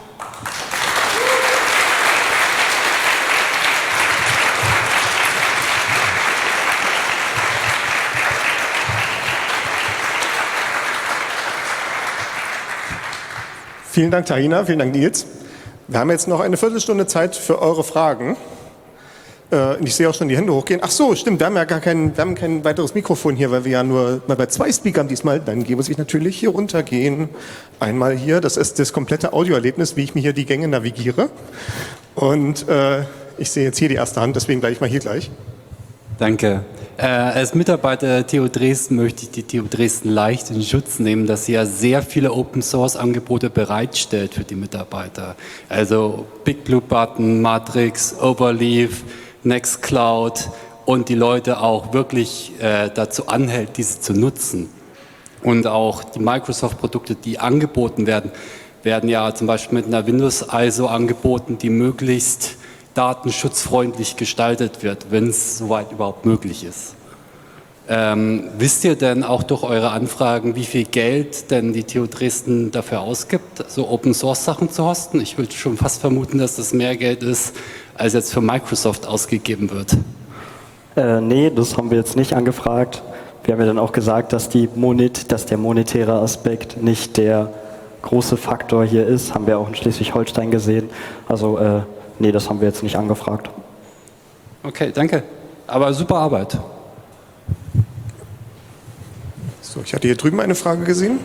Vielen Dank, Tahina, vielen Dank, Nils. Wir haben jetzt noch eine Viertelstunde Zeit für eure Fragen. Ich sehe auch schon die Hände hochgehen. Ach so, stimmt, wir haben kein weiteres Mikrofon hier, weil wir ja nur bei 2 Speakern diesmal. Dann muss ich natürlich hier runtergehen. Einmal hier, das ist das komplette Audioerlebnis, wie ich mir hier die Gänge navigiere. Und ich sehe jetzt hier die erste Hand, deswegen bleibe ich mal hier gleich. Danke. Als Mitarbeiter der TU Dresden möchte ich die TU Dresden leicht in Schutz nehmen, dass sie ja sehr viele Open-Source-Angebote bereitstellt für die Mitarbeiter. Also Big Blue Button, Matrix, Overleaf, Nextcloud und die Leute auch wirklich dazu anhält, diese zu nutzen. Und auch die Microsoft-Produkte, die angeboten werden, werden ja zum Beispiel mit einer Windows-ISO angeboten, die möglichst datenschutzfreundlich gestaltet wird, wenn es soweit überhaupt möglich ist. Wisst ihr denn auch durch eure Anfragen, wie viel Geld denn die TU Dresden dafür ausgibt, so Open-Source-Sachen zu hosten? Ich würde schon fast vermuten, dass das mehr Geld ist, als jetzt für Microsoft ausgegeben wird. Nee, das haben wir jetzt nicht angefragt. Wir haben ja dann auch gesagt, dass der monetäre Aspekt nicht der große Faktor hier ist. Haben wir auch in Schleswig-Holstein gesehen. Also nee, das haben wir jetzt nicht angefragt. Okay, danke. Aber super Arbeit. So, ich hatte hier drüben eine Frage gesehen.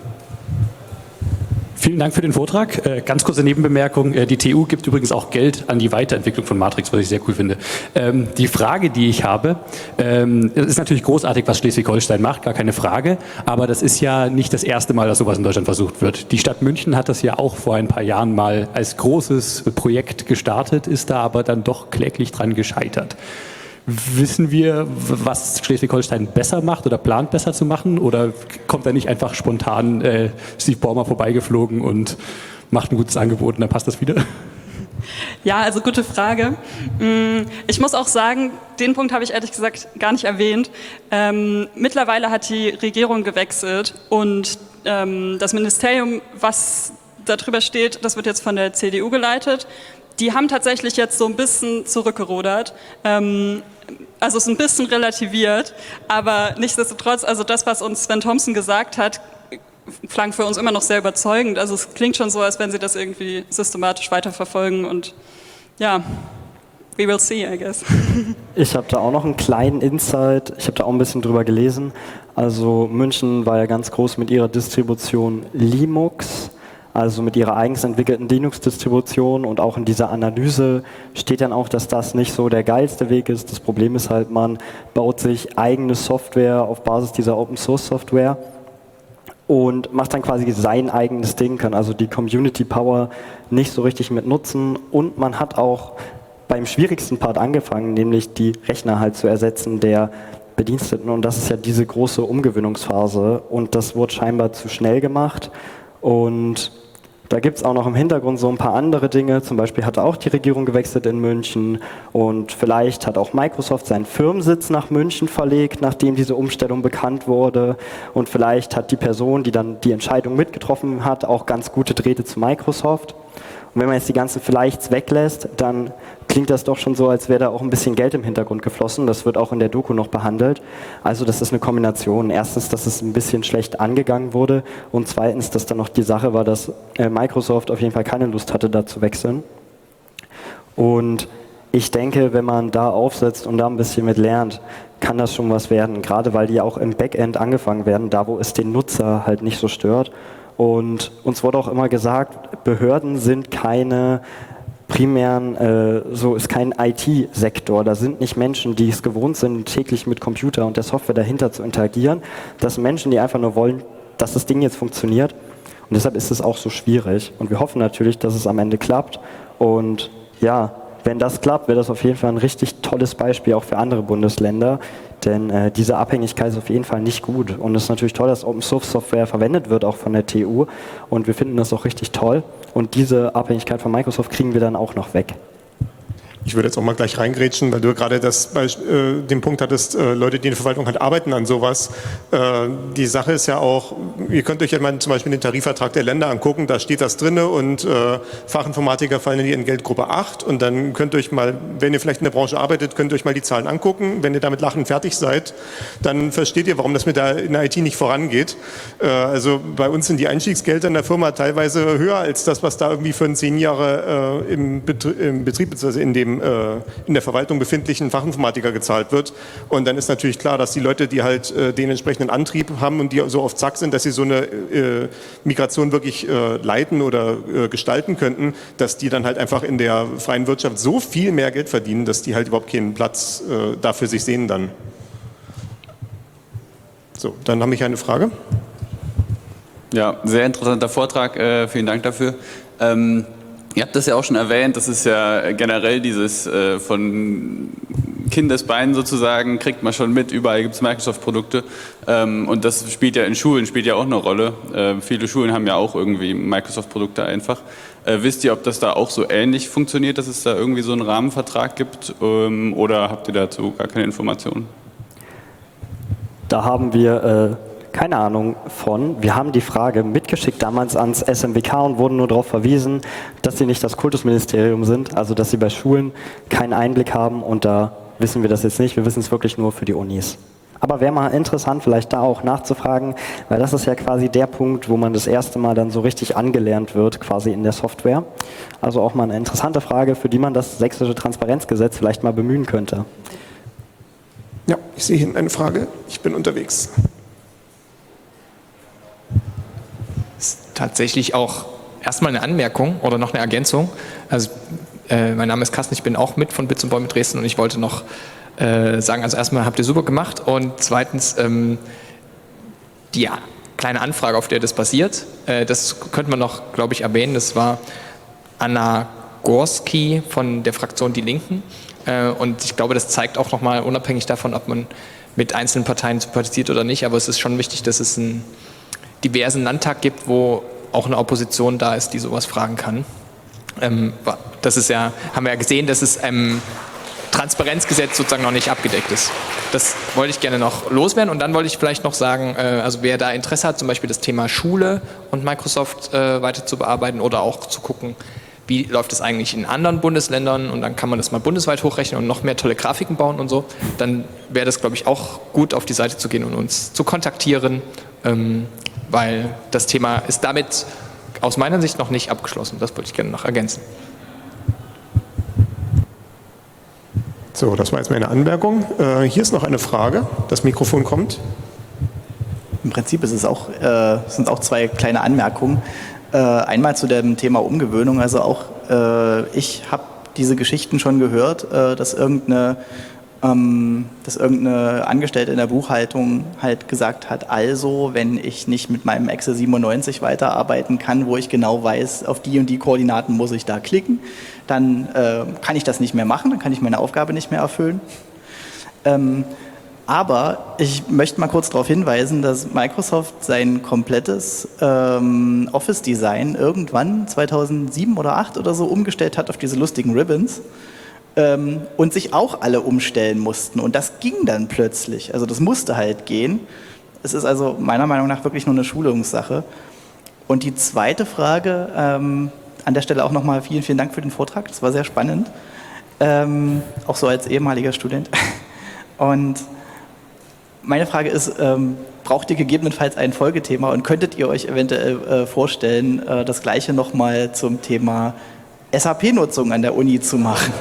Vielen Dank für den Vortrag. Ganz kurze Nebenbemerkung. Die TU gibt übrigens auch Geld an die Weiterentwicklung von Matrix, was ich sehr cool finde. Die Frage, die ich habe, es ist natürlich großartig, was Schleswig-Holstein macht, gar keine Frage. Aber das ist ja nicht das erste Mal, dass sowas in Deutschland versucht wird. Die Stadt München hat das ja auch vor ein paar Jahren mal als großes Projekt gestartet, ist da aber dann doch kläglich dran gescheitert. Wissen wir, was Schleswig-Holstein besser macht oder plant besser zu machen? Oder kommt da nicht einfach spontan Steve Ballmer vorbeigeflogen und macht ein gutes Angebot und dann passt das wieder? Ja, also gute Frage. Ich muss auch sagen, den Punkt habe ich ehrlich gesagt gar nicht erwähnt. Mittlerweile hat die Regierung gewechselt und das Ministerium, was darüber steht, das wird jetzt von der CDU geleitet. Die haben tatsächlich jetzt so ein bisschen zurückgerudert. Also es ist ein bisschen relativiert, aber nichtsdestotrotz, also das, was uns Sven Thompson gesagt hat, klang für uns immer noch sehr überzeugend. Also es klingt schon so, als wenn sie das irgendwie systematisch weiterverfolgen und ja, we will see, I guess. Ich habe da auch noch einen kleinen Insight, ich habe da auch ein bisschen drüber gelesen. Also München war ja ganz groß mit ihrer Distribution Linux. Also mit ihrer eigens entwickelten Linux-Distribution und auch in dieser Analyse steht dann auch, dass das nicht so der geilste Weg ist. Das Problem ist halt, man baut sich eigene Software auf Basis dieser Open-Source-Software und macht dann quasi sein eigenes Ding, kann also die Community-Power nicht so richtig mit nutzen und man hat auch beim schwierigsten Part angefangen, nämlich die Rechner halt zu ersetzen der Bediensteten und das ist ja diese große Umgewöhnungsphase und das wurde scheinbar zu schnell gemacht und Da gibt es auch noch im Hintergrund so ein paar andere Dinge. Zum Beispiel hat auch die Regierung gewechselt in München und vielleicht hat auch Microsoft seinen Firmensitz nach München verlegt, nachdem diese Umstellung bekannt wurde. Und vielleicht hat die Person, die dann die Entscheidung mitgetroffen hat, auch ganz gute Drähte zu Microsoft. Und wenn man jetzt die ganzen Vielleichts weglässt, dann klingt das doch schon so, als wäre da auch ein bisschen Geld im Hintergrund geflossen. Das wird auch in der Doku noch behandelt. Also das ist eine Kombination. Erstens, dass es ein bisschen schlecht angegangen wurde und zweitens, dass dann noch die Sache war, dass Microsoft auf jeden Fall keine Lust hatte, da zu wechseln. Und ich denke, wenn man da aufsetzt und da ein bisschen mit lernt, kann das schon was werden. Gerade weil die auch im Backend angefangen werden, da wo es den Nutzer halt nicht so stört. Und uns wurde auch immer gesagt, Behörden sind keine primären, so ist kein IT-Sektor. Da sind nicht Menschen, die es gewohnt sind, täglich mit Computer und der Software dahinter zu interagieren. Das sind Menschen, die einfach nur wollen, dass das Ding jetzt funktioniert. Und deshalb ist es auch so schwierig. Und wir hoffen natürlich, dass es am Ende klappt. Und ja, wenn das klappt, wäre das auf jeden Fall ein richtig tolles Beispiel auch für andere Bundesländer. Denn diese Abhängigkeit ist auf jeden Fall nicht gut. Und es ist natürlich toll, dass Open Source Software verwendet wird, auch von der TU. Und wir finden das auch richtig toll. Und diese Abhängigkeit von Microsoft kriegen wir dann auch noch weg. Ich würde jetzt auch mal gleich reingrätschen, weil du gerade den Punkt hattest, Leute, die in der Verwaltung halt arbeiten an sowas. Die Sache ist ja auch, ihr könnt euch ja mal zum Beispiel den Tarifvertrag der Länder angucken, da steht das drinne und Fachinformatiker fallen in die Entgeltgruppe 8 und dann könnt ihr euch mal, wenn ihr vielleicht in der Branche arbeitet, könnt ihr euch mal die Zahlen angucken. Wenn ihr damit lachend fertig seid, dann versteht ihr, warum das mit der in der IT nicht vorangeht. Also bei uns sind die Einstiegsgelder in der Firma teilweise höher als das, was da irgendwie für 10 Jahre im Betrieb bzw. in der Verwaltung befindlichen Fachinformatiker gezahlt wird. Und dann ist natürlich klar, dass die Leute, die halt den entsprechenden Antrieb haben und die so auf Zack sind, dass sie so eine Migration wirklich leiten oder gestalten könnten, dass die dann halt einfach in der freien Wirtschaft so viel mehr Geld verdienen, dass die halt überhaupt keinen Platz dafür sich sehen dann. So, dann habe ich eine Frage. Ja, sehr interessanter Vortrag. Vielen Dank dafür. Ihr habt das ja auch schon erwähnt, das ist ja generell dieses von Kindesbeinen sozusagen, kriegt man schon mit, überall gibt es Microsoft-Produkte und das spielt ja in Schulen, spielt ja auch eine Rolle. Viele Schulen haben ja auch irgendwie Microsoft-Produkte einfach. Wisst ihr, ob das da auch so ähnlich funktioniert, dass es da irgendwie so einen Rahmenvertrag gibt oder habt ihr dazu gar keine Informationen? Da haben wir keine Ahnung von. Wir haben die Frage mitgeschickt damals ans SMWK und wurden nur darauf verwiesen, dass sie nicht das Kultusministerium sind, also dass sie bei Schulen keinen Einblick haben und da wissen wir das jetzt nicht. Wir wissen es wirklich nur für die Unis. Aber wäre mal interessant, vielleicht da auch nachzufragen, weil das ist ja quasi der Punkt, wo man das erste Mal dann so richtig angelernt wird, quasi in der Software. Also auch mal eine interessante Frage, für die man das sächsische Transparenzgesetz vielleicht mal bemühen könnte. Ja, ich sehe hinten eine Frage. Ich bin unterwegs. Tatsächlich auch erstmal eine Anmerkung oder noch eine Ergänzung. Also mein Name ist Carsten, ich bin auch mit von Bits und Bäume Dresden und ich wollte noch sagen, also erstmal habt ihr super gemacht und zweitens die kleine Anfrage, auf der das basiert, das könnte man noch, glaube ich, erwähnen, das war Anna Gorski von der Fraktion Die Linken und ich glaube, das zeigt auch nochmal, unabhängig davon, ob man mit einzelnen Parteien sympathisiert oder nicht, aber es ist schon wichtig, dass es einen diversen Landtag gibt, wo auch eine Opposition da ist, die sowas fragen kann. Das ist ja, haben wir ja gesehen, dass es Transparenzgesetz sozusagen noch nicht abgedeckt ist. Das wollte ich gerne noch loswerden und dann wollte ich vielleicht noch sagen, also wer da Interesse hat, zum Beispiel das Thema Schule und Microsoft weiter zu bearbeiten oder auch zu gucken, wie läuft es eigentlich in anderen Bundesländern und dann kann man das mal bundesweit hochrechnen und noch mehr tolle Grafiken bauen und so, dann wäre das, glaube ich, auch gut, auf die Seite zu gehen und uns zu kontaktieren, weil das Thema ist damit aus meiner Sicht noch nicht abgeschlossen. Das wollte ich gerne noch ergänzen. So, das war jetzt meine Anmerkung. Hier ist noch eine Frage. Das Mikrofon kommt. Im Prinzip ist es auch, sind auch zwei kleine Anmerkungen. Einmal zu dem Thema Umgewöhnung. Also auch ich habe diese Geschichten schon gehört, dass irgendeine Angestellte in der Buchhaltung halt gesagt hat, also wenn ich nicht mit meinem Excel 97 weiterarbeiten kann, wo ich genau weiß, auf die und die Koordinaten muss ich da klicken, dann kann ich das nicht mehr machen, dann kann ich meine Aufgabe nicht mehr erfüllen. Aber ich möchte mal kurz darauf hinweisen, dass Microsoft sein komplettes Office-Design irgendwann 2007 oder 2008 oder so umgestellt hat auf diese lustigen Ribbons und sich auch alle umstellen mussten. Und das ging dann plötzlich. Also das musste halt gehen. Es ist also meiner Meinung nach wirklich nur eine Schulungssache. Und die zweite Frage, an der Stelle auch nochmal vielen Dank für den Vortrag. Das war sehr spannend. Auch so als ehemaliger Student. Und meine Frage ist, braucht ihr gegebenenfalls ein Folgethema und könntet ihr euch eventuell vorstellen, das Gleiche nochmal zum Thema SAP-Nutzung an der Uni zu machen?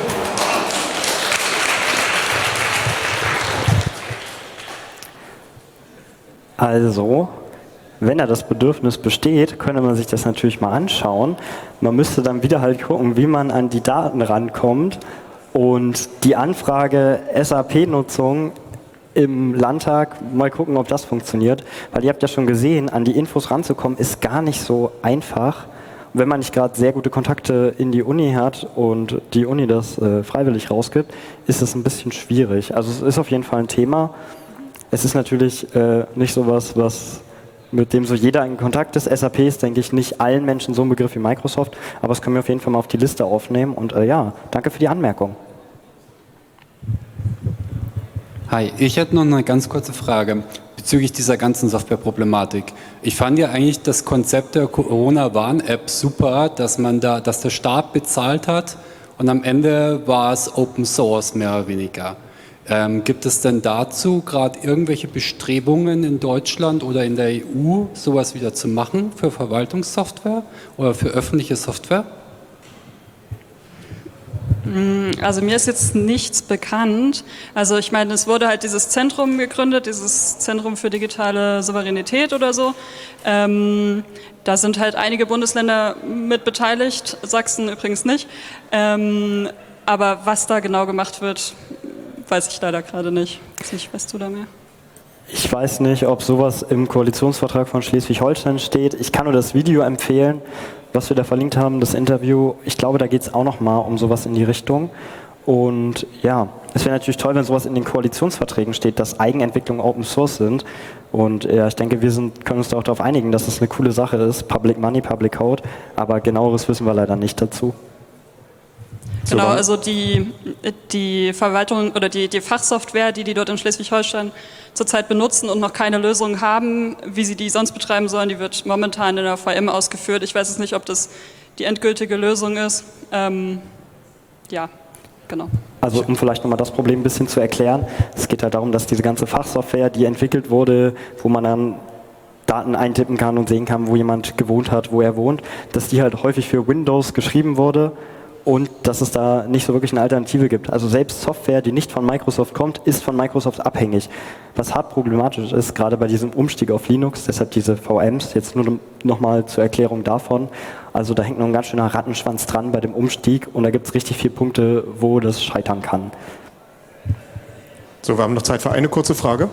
Also, wenn da das Bedürfnis besteht, könnte man sich das natürlich mal anschauen. Man müsste dann wieder halt gucken, wie man an die Daten rankommt. Und die Anfrage SAP-Nutzung im Landtag, mal gucken, ob das funktioniert. Weil ihr habt ja schon gesehen, an die Infos ranzukommen, ist gar nicht so einfach. Und wenn man nicht gerade sehr gute Kontakte in die Uni hat und die Uni das freiwillig rausgibt, ist es ein bisschen schwierig. Also es ist auf jeden Fall ein Thema. Es ist natürlich nicht sowas, mit dem so jeder in Kontakt ist. SAP ist, denke ich, nicht allen Menschen so ein Begriff wie Microsoft, aber das können wir auf jeden Fall mal auf die Liste aufnehmen. Und ja, danke für die Anmerkung. Hi, ich hätte noch eine ganz kurze Frage bezüglich dieser ganzen Softwareproblematik. Ich fand ja eigentlich das Konzept der Corona-Warn-App super, dass der Staat bezahlt hat und am Ende war es Open Source mehr oder weniger. Gibt es denn dazu gerade irgendwelche Bestrebungen in Deutschland oder in der EU, sowas wieder zu machen für Verwaltungssoftware oder für öffentliche Software? Also mir ist jetzt nichts bekannt. Also ich meine, es wurde halt dieses Zentrum gegründet, dieses Zentrum für digitale Souveränität oder so. Da sind halt einige Bundesländer mit beteiligt, Sachsen übrigens nicht. Aber was da genau gemacht wird, weiß ich leider gerade nicht. Weißt du da mehr? Ich weiß nicht, ob sowas im Koalitionsvertrag von Schleswig-Holstein steht. Ich kann nur das Video empfehlen, was wir da verlinkt haben, das Interview. Ich glaube, da geht es auch nochmal um sowas in die Richtung. Und ja, es wäre natürlich toll, wenn sowas in den Koalitionsverträgen steht, dass Eigenentwicklungen Open Source sind. Und ja, ich denke, wir können uns da auch darauf einigen, dass das eine coole Sache ist. Public Money, Public Code. Aber genaueres wissen wir leider nicht dazu. Genau, also die Verwaltung oder die Fachsoftware, die dort in Schleswig-Holstein zurzeit benutzen und noch keine Lösung haben, wie sie die sonst betreiben sollen, die wird momentan in der VM ausgeführt. Ich weiß jetzt nicht, ob das die endgültige Lösung ist. Ja, genau. Also um vielleicht nochmal das Problem ein bisschen zu erklären, es geht halt darum, dass diese ganze Fachsoftware, die entwickelt wurde, wo man dann Daten eintippen kann und sehen kann, wo jemand gewohnt hat, wo er wohnt, dass die halt häufig für Windows geschrieben wurde. Und dass es da nicht so wirklich eine Alternative gibt. Also selbst Software, die nicht von Microsoft kommt, ist von Microsoft abhängig. Was hart problematisch ist, gerade bei diesem Umstieg auf Linux, deshalb diese VMs, jetzt nur nochmal zur Erklärung davon. Also da hängt noch ein ganz schöner Rattenschwanz dran bei dem Umstieg und da gibt es richtig viele Punkte, wo das scheitern kann. So, wir haben noch Zeit für eine kurze Frage.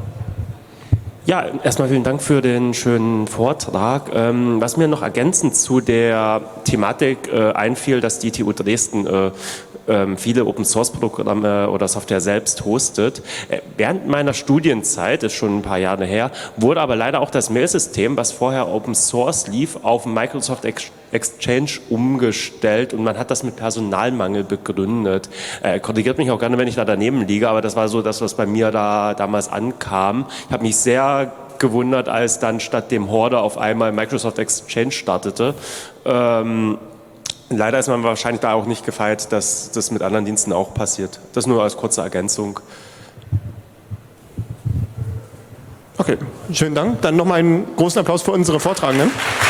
Ja, erstmal vielen Dank für den schönen Vortrag. Was mir noch ergänzend zu der Thematik einfiel, dass die TU Dresden viele Open-Source-Programme oder Software selbst hostet. Während meiner Studienzeit, ist schon ein paar Jahre her, wurde aber leider auch das Mail-System, was vorher Open-Source lief, auf Microsoft Exchange umgestellt und man hat das mit Personalmangel begründet. Korrigiert mich auch gerne, wenn ich da daneben liege, aber das war so das, was bei mir da damals ankam. Ich habe mich sehr gewundert, als dann statt dem Horde auf einmal Microsoft Exchange startete. Leider ist man wahrscheinlich da auch nicht gefeit, dass das mit anderen Diensten auch passiert. Das nur als kurze Ergänzung. Okay, schönen Dank. Dann nochmal einen großen Applaus für unsere Vortragenden.